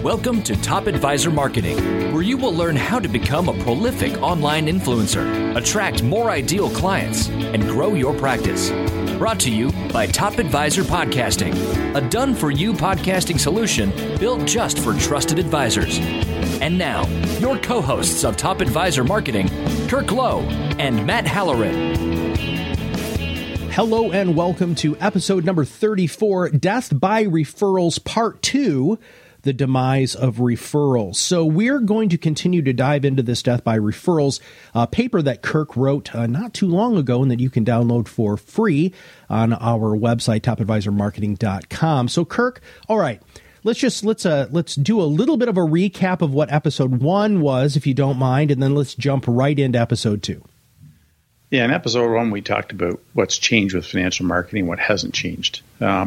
Welcome to Top Advisor Marketing, where you will learn how to become a prolific online influencer, attract more ideal clients, and grow your practice. Brought to you by Top Advisor Podcasting, a done-for-you podcasting solution built just for trusted advisors. And now, your co-hosts of Top Advisor Marketing, Kirk Lowe and Matt Halloran. Hello and welcome to episode number 34, Death by Referrals Part 2, the demise of referrals. So we're going to continue to dive into this Death by Referrals paper that Kirk wrote not too long ago and that you can download for free on our website, topadvisormarketing.com. So Kirk, all right, let's do a little bit of a recap of what episode 1 was, if you don't mind, and then let's jump right into episode 2. Yeah, in episode 1, we talked about what's changed with financial marketing, what hasn't changed.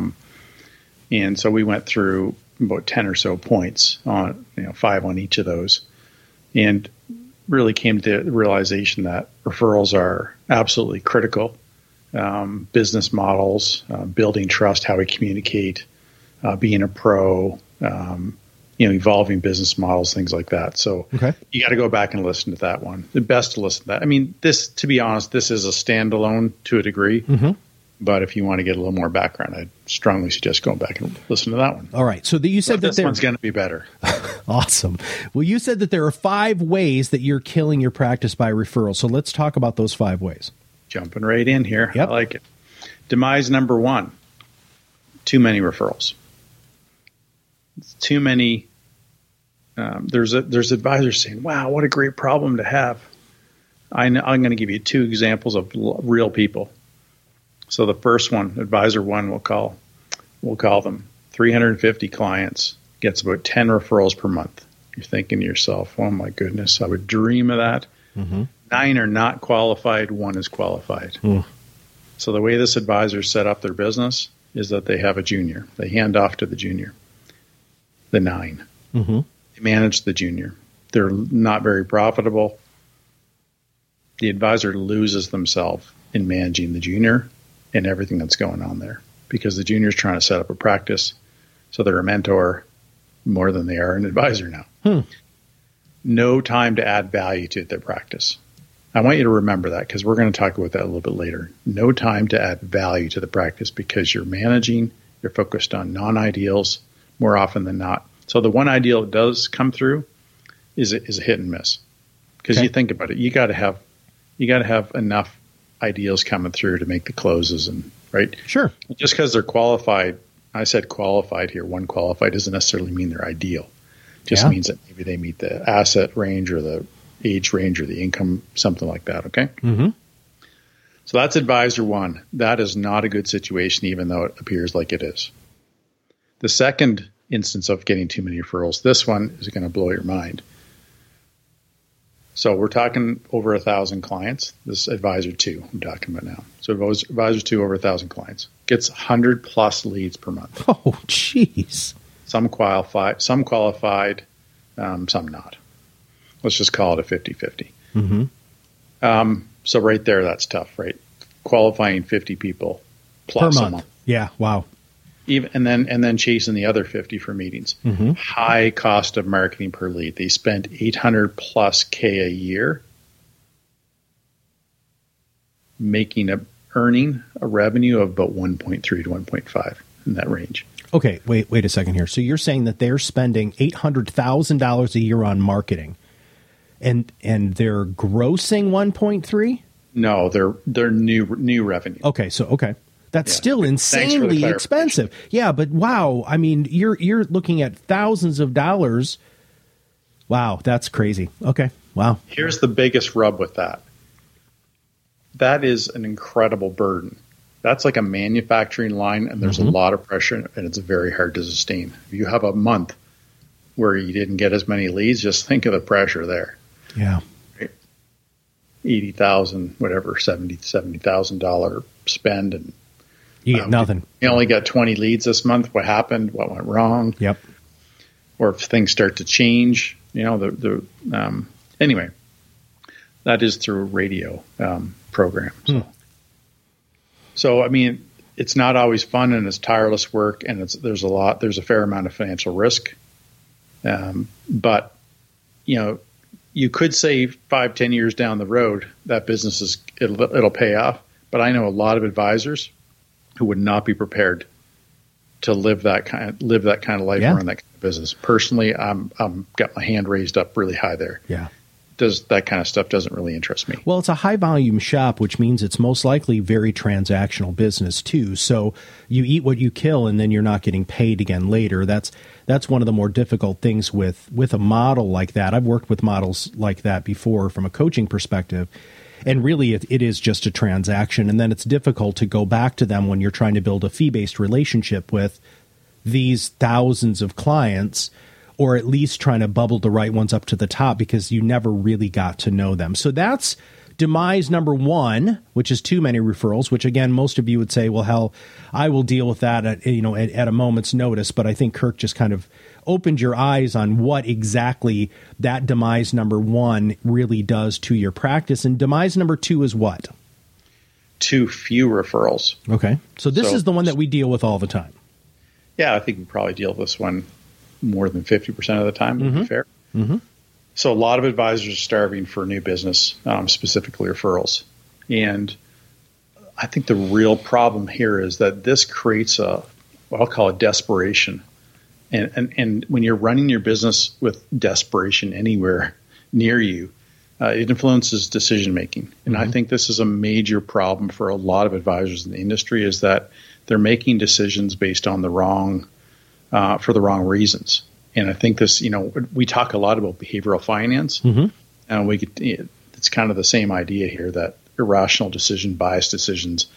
And so we went through about 10 or so points on, 5 on each of those, and really came to the realization that referrals are absolutely critical. Business models, building trust, how we communicate, being a pro, evolving business models, things like that. So You got to go back and listen to that one. The best to listen to that. I mean, this, to be honest, this is a standalone to a degree. Mm-hmm. But if you want to get a little more background, I'd strongly suggest going back and listen to that one. All right. So you said that this one's going to be better. Awesome. Well, you said that there are 5 ways that you're killing your practice by referral. So let's talk about those 5 ways. Jumping right in here. Yep. I like it. Demise number 1, too many referrals. It's too many. There's advisors saying, wow, what a great problem to have. I'm going to give you 2 examples of real people. So the first one, advisor 1, we'll call them 350 clients, gets about 10 referrals per month. You're thinking to yourself, oh my goodness, I would dream of that. Mm-hmm. 9 are not qualified, 1 is qualified. So the way this advisor set up their business is that they have a junior. They hand off to the junior, the 9. Mm-hmm. They manage the junior. They're not very profitable. The advisor loses themselves in managing the junior and everything that's going on there, because the junior is trying to set up a practice, so they're a mentor more than they are an advisor now. No time to add value to their practice. I want you to remember that, because we're going to talk about that a little bit later. No time to add value to the practice, because you're managing, you're focused on non-ideals more often than not. So the one ideal that does come through is a hit and miss, because you think about it, you got to have enough ideals coming through to make the closes, and right? Sure. Just because they're qualified, I said qualified here, 1 qualified doesn't necessarily mean they're ideal. Just means that maybe they meet the asset range or the age range or the income, something like that. Okay. Mm-hmm. So that's advisor 1. That is not a good situation, even though it appears like it is. The second instance of getting too many referrals, this one is going to blow your mind. So we're talking over 1,000 clients. This is advisor 2 I'm talking about now. So advisor 2, over 1,000 clients, gets 100 plus leads per month. Oh, jeez. Some qualified, some not. Let's just call it a 50-50. Mm-hmm. So right there, that's tough, right? Qualifying 50 people plus per month. A month. Yeah. Wow. And then chasing the other 50 for meetings. Mm-hmm. High cost of marketing per lead. They spend $800 plus K a year earning a revenue of about 1.3 to 1.5 in that range. Okay, wait a second here. So you're saying that they're spending $800,000 a year on marketing, and they're grossing 1.3? No, they're new revenue. Okay. That's still insanely expensive. Yeah, but wow. I mean, you're looking at thousands of dollars. Wow, that's crazy. Okay. Wow. Here's the biggest rub with that. That is an incredible burden. That's like a manufacturing line, and there's a lot of pressure, and it's very hard to sustain. If you have a month where you didn't get as many leads, just think of the pressure there. Yeah. Right? $80,000, whatever, $70,000 spend, and you get nothing. You only got 20 leads this month. What happened? What went wrong? Yep. Or if things start to change, anyway, that is through a radio program. So, I mean, it's not always fun, and it's tireless work, and there's a fair amount of financial risk. But, you could say 5-10 years down the road, that business it'll pay off. But I know a lot of advisors who would not be prepared to live that kind of life or run that kind of business. Personally, I'm got my hand raised up really high there. Yeah. That kind of stuff doesn't really interest me. Well, it's a high volume shop, which means it's most likely very transactional business too. So you eat what you kill, and then you're not getting paid again later. That's one of the more difficult things with a model like that. I've worked with models like that before from a coaching perspective, and really it is just a transaction. And then it's difficult to go back to them when you're trying to build a fee-based relationship with these thousands of clients, or at least trying to bubble the right ones up to the top, because you never really got to know them. So that's demise number one, which is too many referrals, which again, most of you would say, well, hell, I will deal with that at a moment's notice. But I think Kirk just kind of opened your eyes on what exactly that demise number one really does to your practice. And demise number two is what? Too few referrals. Okay. So this is the one that we deal with all the time. Yeah, I think we probably deal with this one more than 50% of the time, to be fair. Mm-hmm. So a lot of advisors are starving for new business, specifically referrals. And I think the real problem here is that this creates what I'll call a desperation. And when you're running your business with desperation anywhere near you, it influences decision making. And I think this is a major problem for a lot of advisors in the industry, is that they're making decisions based on for the wrong reasons. And I think this, we talk a lot about behavioral finance, and it's kind of the same idea here, that irrational decision, biased decisions.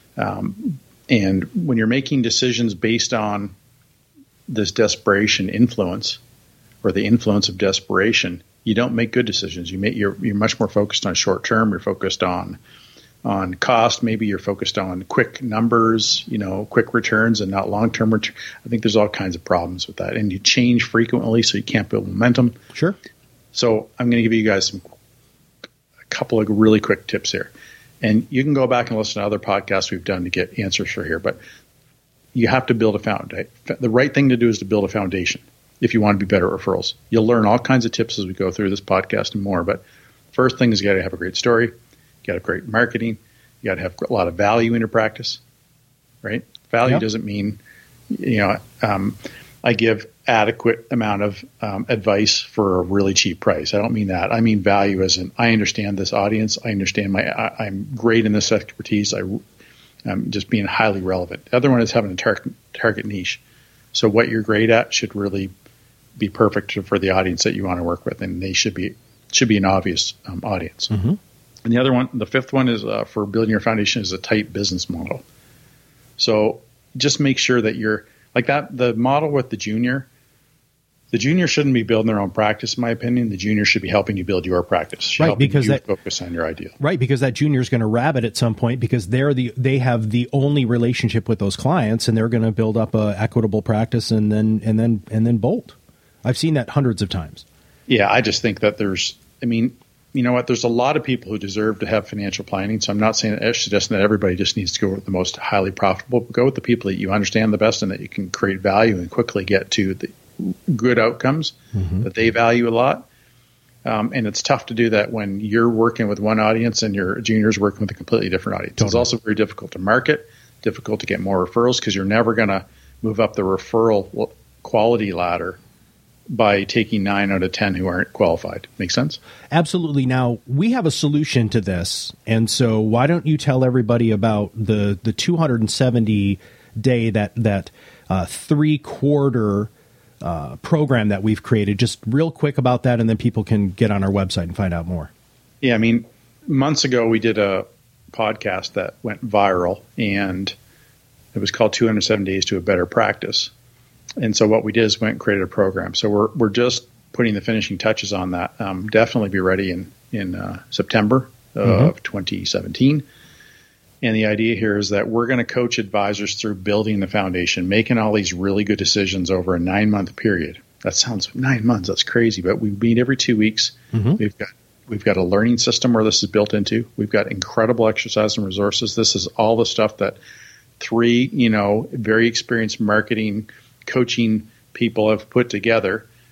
And when you're making decisions based on this desperation influence, or the influence of desperation, you don't make good decisions. You're much more focused on short term. You're focused on cost. Maybe you're focused on quick numbers, quick returns, and not long-term return. I think there's all kinds of problems with that. And you change frequently, so you can't build momentum. Sure. So I'm going to give you guys a couple of really quick tips here. And you can go back and listen to other podcasts we've done to get answers for here. But you have to build a foundation. The right thing to do is to build a foundation if you want to be better at referrals. You'll learn all kinds of tips as we go through this podcast and more. But first thing is you got to have a great story. You got to have great marketing. You got to have a lot of value in your practice, right? Value doesn't mean, I give adequate amount of advice for a really cheap price. I don't mean that. I mean value as in, I understand this audience. I understand I'm great in this expertise. I'm just being highly relevant. The other one is having a target niche. So what you're great at should really be perfect for the audience that you want to work with, and they should be an obvious audience. Mm-hmm. And the other one, the fifth one, is for building your foundation, is a tight business model. So just make sure that you're like that. The model with the junior shouldn't be building their own practice, in my opinion. The junior should be helping you build your practice, right? Because you focus on your ideal, right? Because that junior is going to rabbit at some point, because they have the only relationship with those clients, and they're going to build up a equitable practice and then bolt. I've seen that hundreds of times. Yeah, I just think that you know what? There's a lot of people who deserve to have financial planning. So I'm not suggesting that everybody just needs to go with the most highly profitable, but go with the people that you understand the best and that you can create value and quickly get to the good outcomes that they value a lot. And it's tough to do that when you're working with one audience and your junior's working with a completely different audience. Totally. It's also very difficult to market, difficult to get more referrals, because you're never going to move up the referral quality ladder by taking 9 out of 10 who aren't qualified. Make sense? Absolutely. Now, we have a solution to this. And so why don't you tell everybody about the 270-day, that 3-quarter program that we've created. Just real quick about that, and then people can get on our website and find out more. Yeah, months ago we did a podcast that went viral, and it was called 207 Days to a Better Practice. And so what we did is went and created a program. So we're just putting the finishing touches on that. Definitely be ready in September of 2017. And the idea here is that we're going to coach advisors through building the foundation, making all these really good decisions over a 9-month period. That sounds 9 months. That's crazy. But we meet every 2 weeks. We've got a learning system where this is built into. We've got incredible exercise and resources. This is all the stuff that 3, very experienced marketing coaching people have put together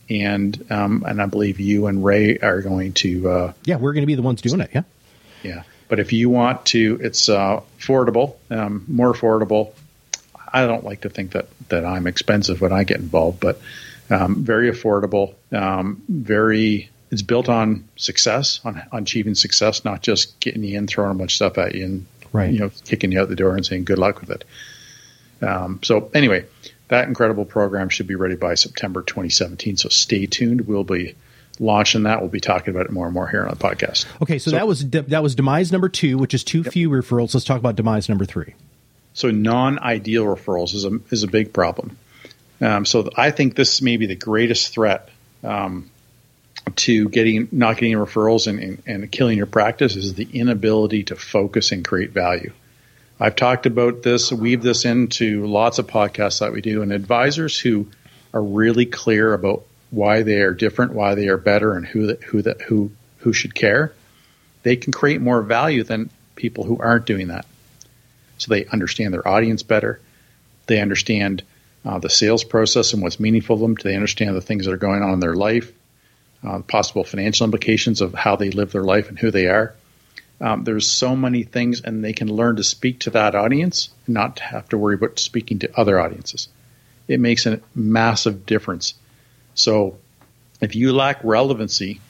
and I believe you and Ray are going to. We're going to be the ones doing it. Yeah. Yeah. But if you want to, it's affordable, more affordable. I don't like to think that I'm expensive when I get involved, but very affordable, it's built on success, on achieving success, not just getting you in, throwing a bunch of stuff at you and, right. Kicking you out the door and saying good luck with it. So anyway, that incredible program should be ready by September 2017. So stay tuned. We'll be launching that. We'll be talking about it more and more here on the podcast. Okay. So that was demise number 2, which is too few referrals. Let's talk about demise number 3. So non-ideal referrals is a big problem. So I think this may be the greatest threat to not getting referrals and killing your practice is the inability to focus and create value. I've talked about this, weave this into lots of podcasts that we do, and advisors who are really clear about why they are different, why they are better, and who should care, they can create more value than people who aren't doing that. So they understand their audience better. They understand the sales process and what's meaningful to them. They understand the things that are going on in their life, possible financial implications of how they live their life and who they are. There's so many things, and they can learn to speak to that audience and not have to worry about speaking to other audiences. It makes a massive difference. So if you lack relevancy,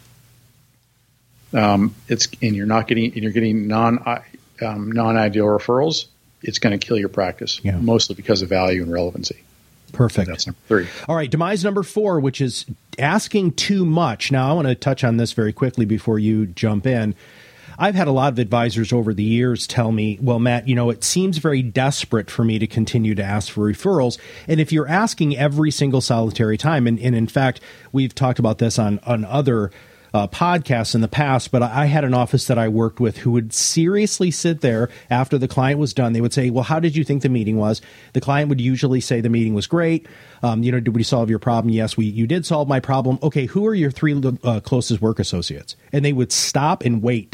you're getting non-ideal referrals, it's going to kill your practice, mostly because of value and relevancy. Perfect. So that's number 3. All right, demise number 4, which is asking too much. Now, I want to touch on this very quickly before you jump in. I've had a lot of advisors over the years tell me, well, Matt, it seems very desperate for me to continue to ask for referrals. And if you're asking every single solitary time, and in fact, we've talked about this on other podcasts in the past, but I had an office that I worked with who would seriously sit there after the client was done. They would say, well, how did you think the meeting was? The client would usually say the meeting was great. Did we solve your problem? Yes, you did solve my problem. Okay, who are your 3 closest work associates? And they would stop and wait.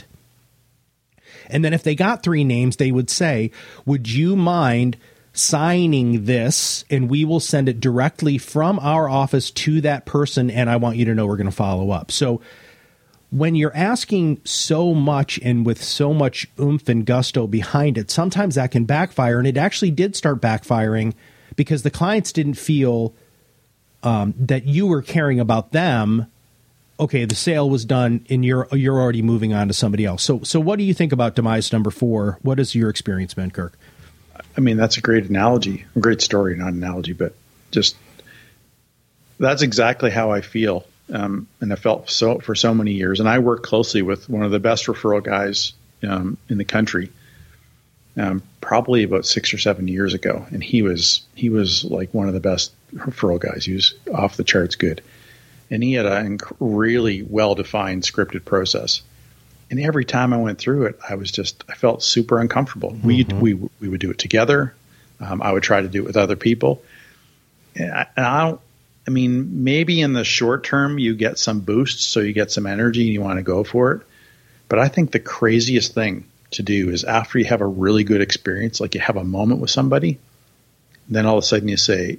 And then if they got 3 names, they would say, would you mind signing this, and we will send it directly from our office to that person, and I want you to know we're going to follow up. So when you're asking so much and with so much oomph and gusto behind it, sometimes that can backfire, and it actually did start backfiring because the clients didn't feel that you were caring about them. Okay, the sale was done, and you're already moving on to somebody else. So what do you think about demise number 4? What has your experience been, Kirk? I mean, that's a great analogy, a great story, not an analogy, but just that's exactly how I feel. And I felt for so many years. And I worked closely with one of the best referral guys in the country, probably about 6 or 7 years ago. And he was like one of the best referral guys. He was off the charts good. And he had a really well-defined scripted process. And every time I went through it, I felt super uncomfortable. Mm-hmm. We would do it together. I would try to do it with other people. And maybe in the short term you get some boosts, so you get some energy and you want to go for it. But I think the craziest thing to do is after you have a really good experience, like you have a moment with somebody, then all of a sudden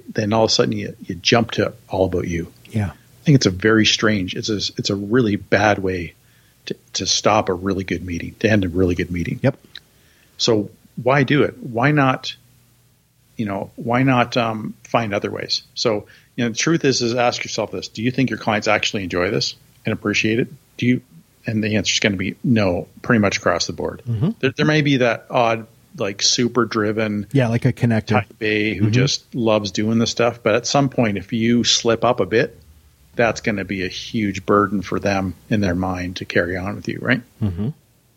you jump to all about you. Yeah. I think it's a very strange, it's a really bad way to stop a really good meeting, to end a really good meeting. Yep. So why do it? Why not find other ways? So, the truth is ask yourself this: do you think your clients actually enjoy this and appreciate it? And the answer is going to be no, pretty much across the board. Mm-hmm. There may be that odd, like super driven, like a connector type A who just loves doing this stuff. But at some point, if you slip up a bit, that's going to be a huge burden for them in their mind to carry on with you, right? Mm-hmm.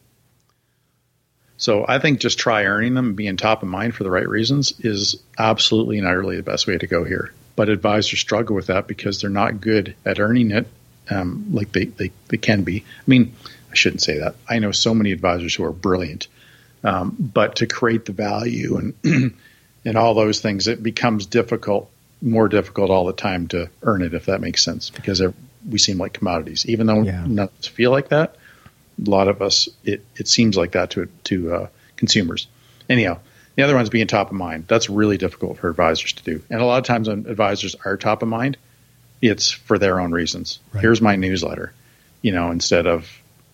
So I think just try earning them and being top of mind for the right reasons is absolutely and utterly the best way to go here. But advisors struggle with that because they're not good at earning it like they can be. I mean, I shouldn't say that. I know so many advisors who are brilliant. But to create the value and and all those things, it becomes more difficult all the time to earn it, if that makes sense, because we seem like commodities. Even though none of us feel like that, a lot of us, it seems like that to consumers. Anyhow, the other one's being top of mind. That's really difficult for advisors to do. And a lot of times when advisors are top of mind, it's for their own reasons. Right. Here's my newsletter, instead of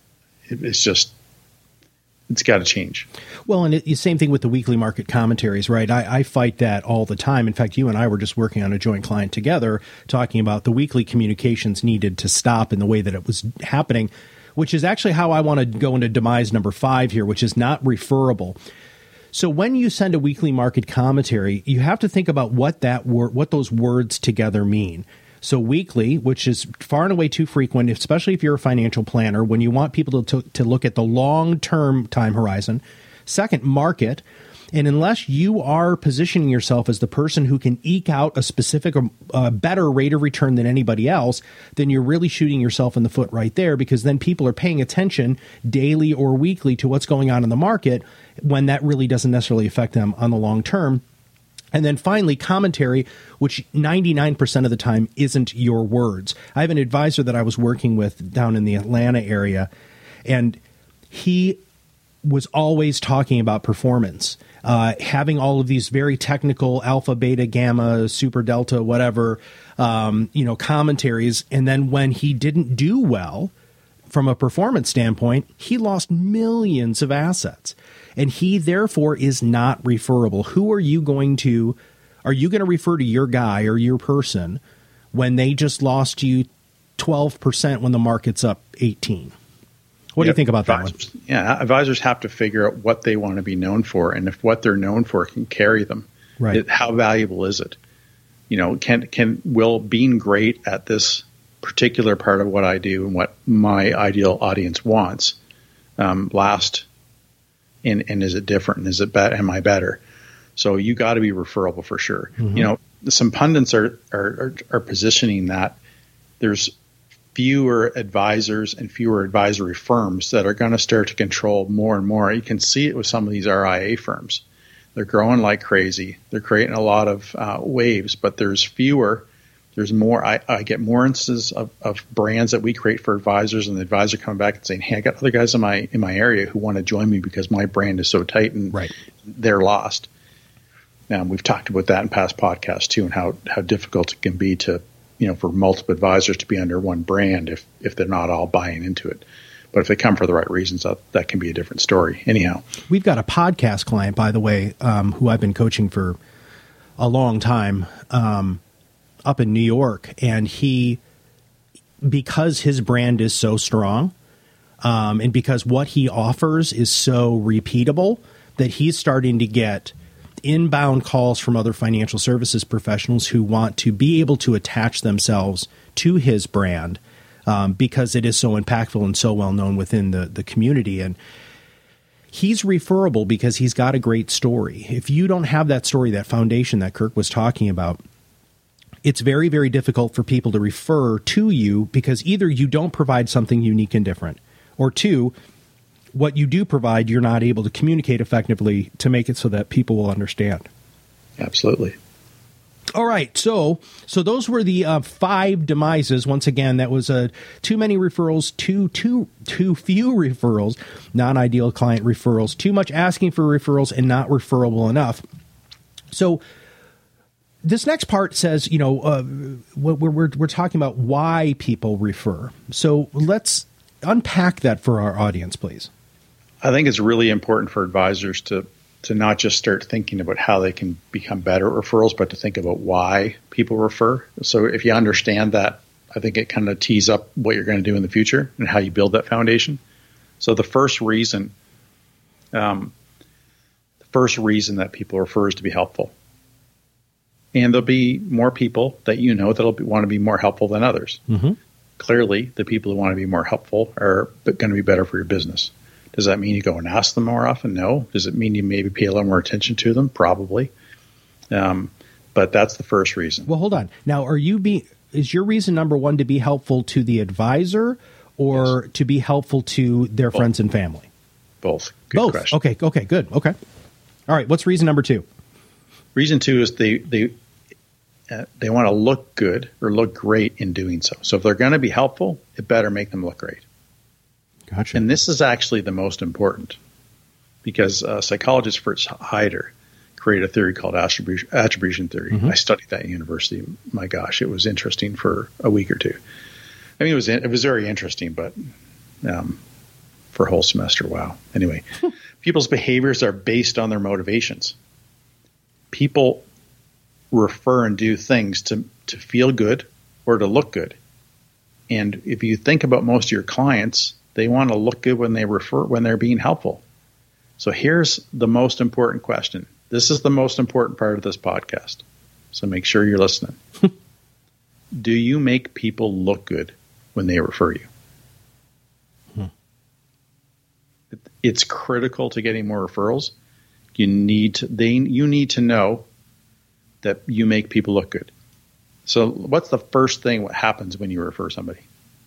it's got to change. Well, and the same thing with the weekly market commentaries, right? I fight that all the time. In fact, you and I were just working on a joint client together talking about the weekly communications needed to stop in the way that it was happening, which is actually how I want to go into demise number 5 here, which is not referable. So when you send a weekly market commentary, you have to think about what those words together mean. So weekly, which is far and away too frequent, especially if you're a financial planner, when you want people to look at the long-term time horizon. Second, market. And unless you are positioning yourself as the person who can eke out a specific better rate of return than anybody else, then you're really shooting yourself in the foot right there, because then people are paying attention daily or weekly to what's going on in the market when that really doesn't necessarily affect them on the long term. And then finally, commentary, which 99% of the time isn't your words. I have an advisor that I was working with down in the Atlanta area, and he was always talking about performance, having all of these very technical alpha, beta, gamma, super, delta, whatever, commentaries. And then when he didn't do well from a performance standpoint, he lost millions of assets. And he, therefore, is not referable. Who are you going to refer to your guy or your person when they just lost you 12% when the market's up 18? What do you think about that one? Yeah, advisors have to figure out what they want to be known for, and if what they're known for can carry them. Right. How valuable is it? Will being great at this particular part of what I do and what my ideal audience wants last? And is it different? And is it better? Am I better? So you got to be referable for sure. Mm-hmm. Some pundits are positioning that there's fewer advisors and fewer advisory firms that are going to start to control more and more. You can see it with some of these RIA firms. They're growing like crazy. They're creating a lot of waves, but there's fewer. There's more. I get more instances of brands that we create for advisors, and the advisor coming back and saying, "Hey, I got other guys in my area who want to join me because my brand is so tight and they're lost." Now, we've talked about that in past podcasts too, and how difficult it can be to, for multiple advisors to be under one brand if they're not all buying into it. But if they come for the right reasons, that can be a different story. Anyhow, we've got a podcast client, by the way, who I've been coaching for a long time. Up in New York, and because his brand is so strong, and because what he offers is so repeatable, that he's starting to get inbound calls from other financial services professionals who want to be able to attach themselves to his brand because it is so impactful and so well known within the community. And he's referable because he's got a great story. If you don't have that story, that foundation that Kirk was talking about, it's very, very difficult for people to refer to you because either you don't provide something unique and different, or two, what you do provide, you're not able to communicate effectively to make it so that people will understand. Absolutely. All right. So those were the 5 demises. Once again, that was too many referrals, too few referrals, non-ideal client referrals, too much asking for referrals, and not referable enough. So this next part says, we're talking about why people refer. So let's unpack that for our audience, please. I think it's really important for advisors to not just start thinking about how they can become better at referrals, but to think about why people refer. So if you understand that, I think it kind of tees up what you're going to do in the future and how you build that foundation. So the first reason that people refer is to be helpful. And there'll be more people that that'll want to be more helpful than others. Mm-hmm. Clearly, the people who want to be more helpful are going to be better for your business. Does that mean you go and ask them more often? No. Does it mean you maybe pay a little more attention to them? Probably. But that's the first reason. Well, hold on. Now, is your reason number 1 to be helpful to the advisor or to be helpful to their friends and family? Both. Both. Question. Okay, good. Okay. All right, what's reason number 2? Reason 2 is they want to look good or look great in doing so. So if they're going to be helpful, it better make them look great. Gotcha. And this is actually the most important because psychologist Fritz Heider create a theory called attribution theory. I studied that at university. My gosh, it was interesting for a week or two. I mean, it was very interesting, but for a whole semester, wow. Anyway, people's behaviors are based on their motivations. People refer and do things to feel good or to look good. And if you think about most of your clients, they want to look good when they refer, when they're being helpful. So here's the most important question. This is the most important part of this podcast. So make sure you're listening. Do you make people look good when they refer you? It's critical to getting more referrals. You need to know that you make people look good. So what's the first thing what happens when you refer somebody?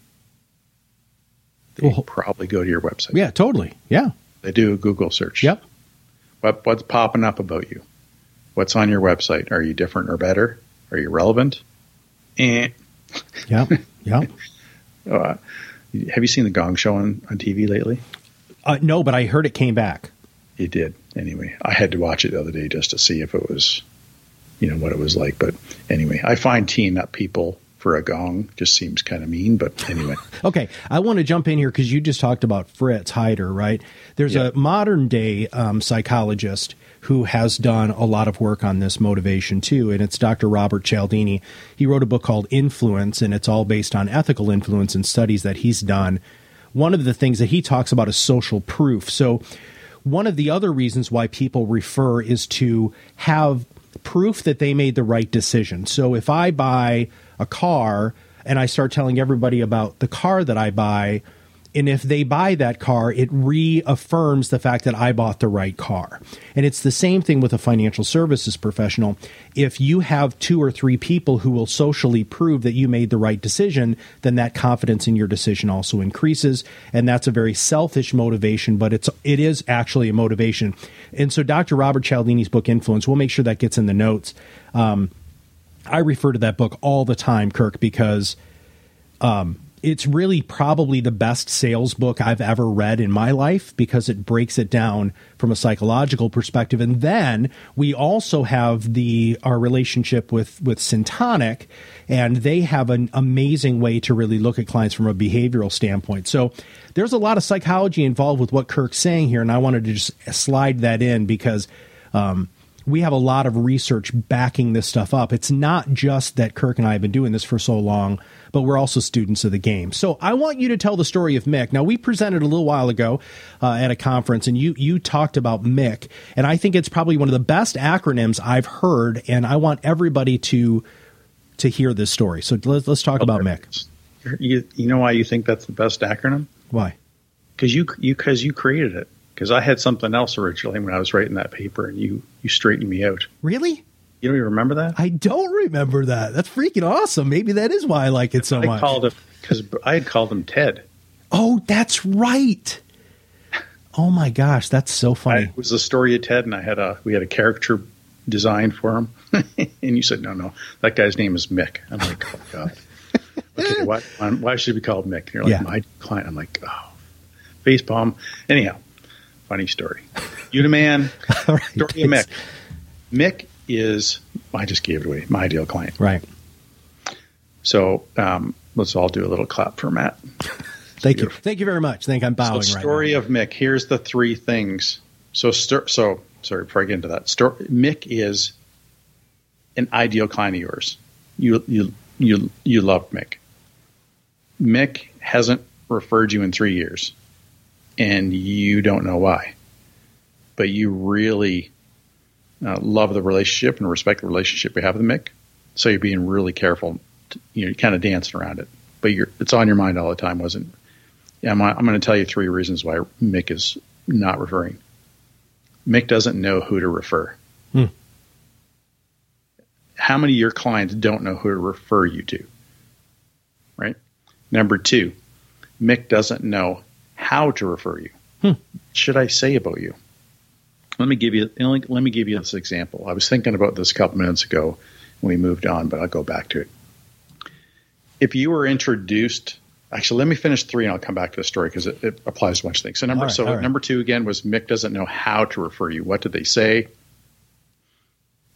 They probably go to your website. Yeah, totally. Yeah. They do a Google search. Yep. What's popping up about you? What's on your website? Are you different or better? Are you relevant? Yeah. Yeah. Have you seen the Gong Show on TV lately? No, but I heard it came back. It did. Anyway, I had to watch it the other day just to see if it was, what it was like. But anyway, I find teeing up people for a gong just seems kind of mean, but anyway. Okay. I want to jump in here because you just talked about Fritz Heider, right? There's a modern day psychologist who has done a lot of work on this motivation too, and it's Dr. Robert Cialdini. He wrote a book called Influence, and it's all based on ethical influence and studies that he's done. One of the things that he talks about is social proof. So one of the other reasons why people refer is to have proof that they made the right decision. So if I buy a car and I start telling everybody about the car that I buy, and if they buy that car, it reaffirms the fact that I bought the right car. And it's the same thing with a financial services professional. If you have 2 or 3 people who will socially prove that you made the right decision, then that confidence in your decision also increases. And that's a very selfish motivation, but it is actually a motivation. And so Dr. Robert Cialdini's book, Influence, we'll make sure that gets in the notes. I refer to that book all the time, Kirk, because it's really probably the best sales book I've ever read in my life because it breaks it down from a psychological perspective. And then we also have our relationship with Syntonic, and they have an amazing way to really look at clients from a behavioral standpoint. So there's a lot of psychology involved with what Kirk's saying here, and I wanted to just slide that in because we have a lot of research backing this stuff up. It's not just that Kirk and I have been doing this for so long, but we're also students of the game. So I want you to tell the story of MIC. Now, we presented a little while ago at a conference, and you talked about MIC, and I think it's probably one of the best acronyms I've heard, and I want everybody to hear this story. So let's talk about MIC. You know why you think that's the best acronym? Why? Because you created it. Because I had something else originally when I was writing that paper, and you straightened me out. Really? You don't even remember that? I don't remember that. That's freaking awesome. Maybe that is why I like it so much. Because I had called him Ted. Oh, that's right. Oh my gosh, that's so funny. It was the story of Ted, and we had a caricature designed for him, and you said, no, that guy's name is Mick. I'm like, oh God. Okay, why should he be called Mick? And you're like, my client. I'm like, oh, facepalm. Anyhow. Funny story. Uniman, right. Story of Mick. Mick is, I just gave it away, my ideal client. Right. So let's all do a little clap for Matt. Thank you. Thank you very much. I think I'm bowing right now. Story of Mick. Here's the 3 things. So sorry, before I get into that. Mick is an ideal client of yours. You love Mick. Mick hasn't referred you in 3 years. And you don't know why, but you really love the relationship and respect the relationship you have with Mick. So you're being really careful. You're kind of dancing around it, but it's on your mind all the time. Wasn't? Yeah, I'm going to tell you 3 reasons why Mick is not referring. Mick doesn't know who to refer. How many of your clients don't know who to refer you to? Right. Number 2, Mick doesn't know how to refer you. What should I say about you? Let me give you this example. I was thinking about this a couple minutes ago when we moved on, but I'll go back to it. If you were introduced, actually, let me finish 3 and I'll come back to the story because it applies to a bunch of things. So number 2 again was Mick doesn't know how to refer you. What did they say?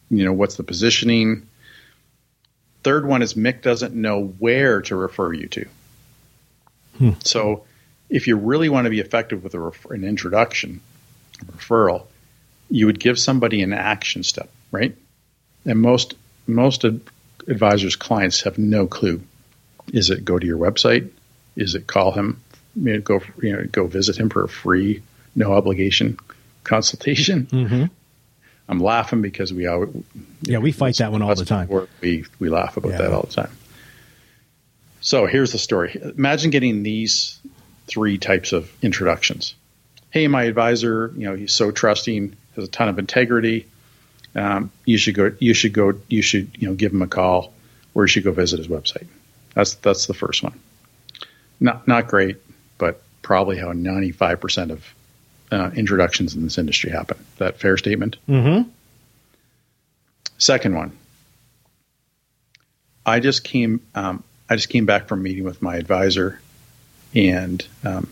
What's the positioning? Third one is Mick doesn't know where to refer you to. So if you really want to be effective with an introduction, a referral, you would give somebody an action step, right? And most advisors' clients have no clue. Is it go to your website? Is it call him? Go visit him for a free, no obligation consultation? Mm-hmm. I'm laughing because we fight that one all the time. We laugh about that all the time. So here's the story. Imagine getting these 3 types of introductions. Hey, my advisor, he's so trusting, has a ton of integrity. You should give him a call, or you should go visit his website. That's the first one. Not great, but probably how 95% of introductions in this industry happen. Is that fair statement? Mm-hmm. Second one. I just came back from a meeting with my advisor, and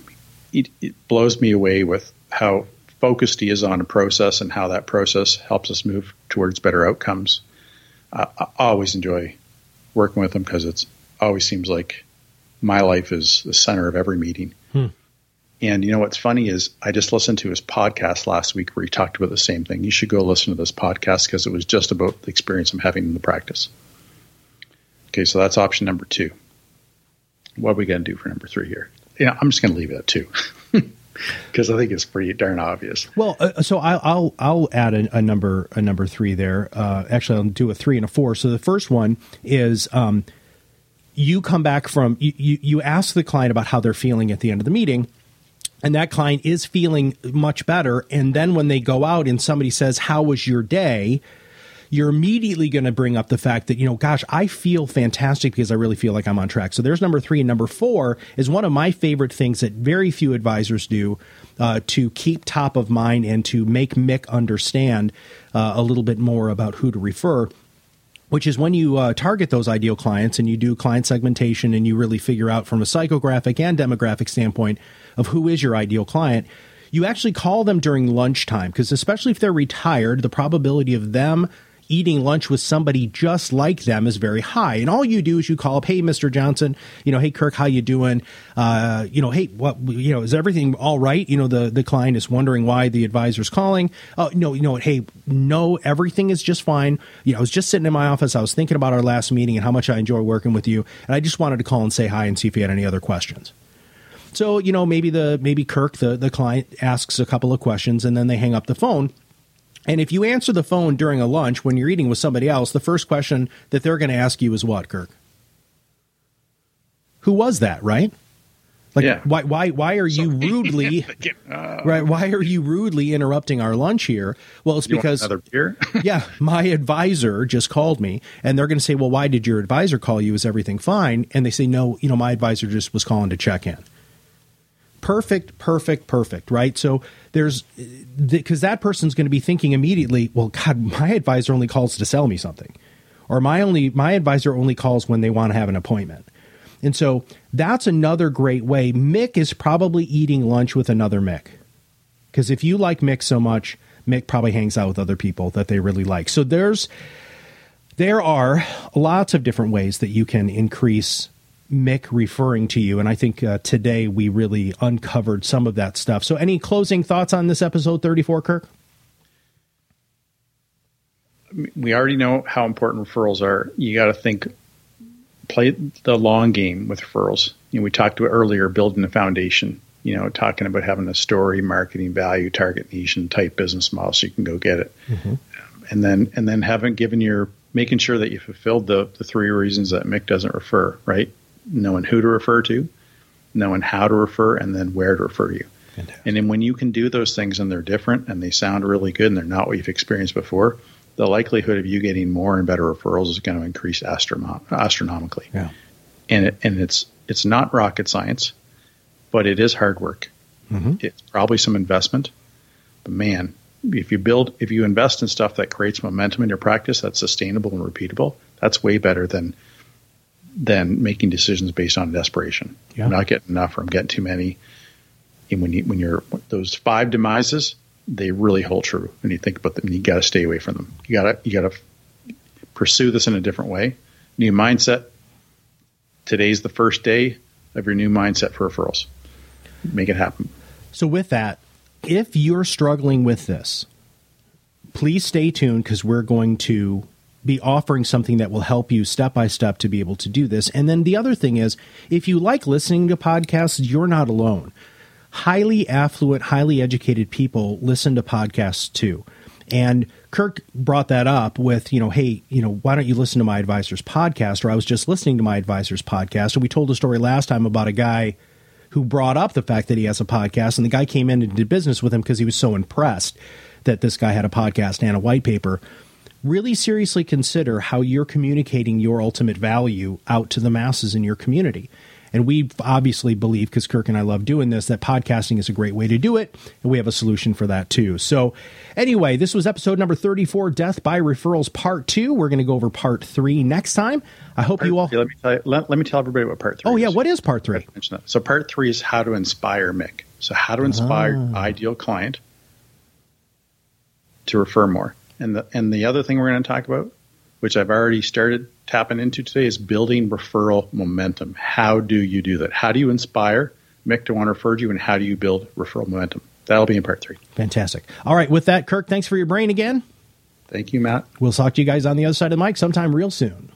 it blows me away with how focused he is on a process and how that process helps us move towards better outcomes. I always enjoy working with him because it always seems like my life is the center of every meeting. And what's funny is I just listened to his podcast last week where he talked about the same thing. You should go listen to this podcast because it was just about the experience I'm having in the practice. Okay, so that's option number 2. What are we going to do for number 3 here? I'm just going to leave it at 2 because I think it's pretty darn obvious. Well, so I'll add a number 3 there. Actually, I'll do a 3 and a 4. So the first one is you come back from you ask the client about how they're feeling at the end of the meeting. And that client is feeling much better. And then when they go out and somebody says, how was your day? You're immediately going to bring up the fact that, gosh, I feel fantastic because I really feel like I'm on track. So there's number 3. And number 4 is one of my favorite things that very few advisors do to keep top of mind and to make Mick understand a little bit more about who to refer, which is when you target those ideal clients and you do client segmentation and you really figure out from a psychographic and demographic standpoint of who is your ideal client, you actually call them during lunchtime, because especially if they're retired, the probability of them eating lunch with somebody just like them is very high. And all you do is you call up, hey, Mr. Johnson, hey, Kirk, how you doing? Hey, what, is everything all right? The client is wondering why the advisor's calling. Oh, no, hey, no, everything is just fine. I was just sitting in my office. I was thinking about our last meeting and how much I enjoy working with you. And I just wanted to call and say hi and see if you had any other questions. So, maybe Kirk, the client, asks a couple of questions and then they hang up the phone. And if you answer the phone during a lunch when you're eating with somebody else, the first question that they're going to ask you is what, Kirk? Who was that, right? Like, yeah. Why are you rudely right? Why are you rudely interrupting our lunch here? Well, it's because another beer? Yeah, my advisor just called me, and they're going to say, well, why did your advisor call you? Is everything fine? And they say, no, my advisor just was calling to check in. Perfect, right? So there's because that person's going to be thinking immediately, well, God, my advisor only calls to sell me something, or my advisor only calls when they want to have an appointment. And so that's another great way. Mick is probably eating lunch with another Mick, because if you like Mick so much, Mick probably hangs out with other people that they really like. So there are lots of different ways that you can increase Mick referring to you. And I think today we really uncovered some of that stuff. So any closing thoughts on this episode 34, Kirk? We already know how important referrals are. You got to play the long game with referrals. We talked about earlier, building a foundation, talking about having a story, marketing value, target niche, and tight business model so you can go get it. Mm-hmm. And then making sure that you fulfilled the 3 reasons that Mick doesn't refer, right? Knowing who to refer to, knowing how to refer, and then where to refer you. Fantastic. And then when you can do those things and they're different and they sound really good and they're not what you've experienced before, the likelihood of you getting more and better referrals is going to increase astronomically. Yeah. And it's not rocket science, but it is hard work. Mm-hmm. It's probably some investment. But man, if you invest in stuff that creates momentum in your practice that's sustainable and repeatable, that's way better than making decisions based on desperation. Yeah. I'm not getting enough, or I'm getting too many. And when you're those 5 demises, they really hold true when you think about them. You got to stay away from them. You got to pursue this in a different way. New mindset. Today's the first day of your new mindset for referrals. Make it happen. So with that, if you're struggling with this, please stay tuned, because we're going to be offering something that will help you step by step to be able to do this. And then the other thing is, if you like listening to podcasts, you're not alone. Highly affluent, highly educated people listen to podcasts too. And Kirk brought that up with, hey, why don't you listen to My Advisor's podcast? Or I was just listening to My Advisor's podcast. And we told a story last time about a guy who brought up the fact that he has a podcast, and the guy came in and did business with him because he was so impressed that this guy had a podcast and a white paper. Really seriously consider how you're communicating your ultimate value out to the masses in your community. And we obviously believe, because Kirk and I love doing this, that podcasting is a great way to do it. And we have a solution for that too. So anyway, this was episode number 34, Death by Referrals Part 2. We're going to go over Part 3 next time. I hope you all... Let me tell everybody what Part 3 is. Oh, yeah. What is Part 3? So Part 3 is how to inspire Mick. So how to inspire your ideal client to refer more. And the other thing we're going to talk about, which I've already started tapping into today, is building referral momentum. How do you do that? How do you inspire Mick to want to refer you, and how do you build referral momentum? That'll be in Part 3. Fantastic. All right. With that, Kirk, thanks for your brain again. Thank you, Matt. We'll talk to you guys on the other side of the mic sometime real soon.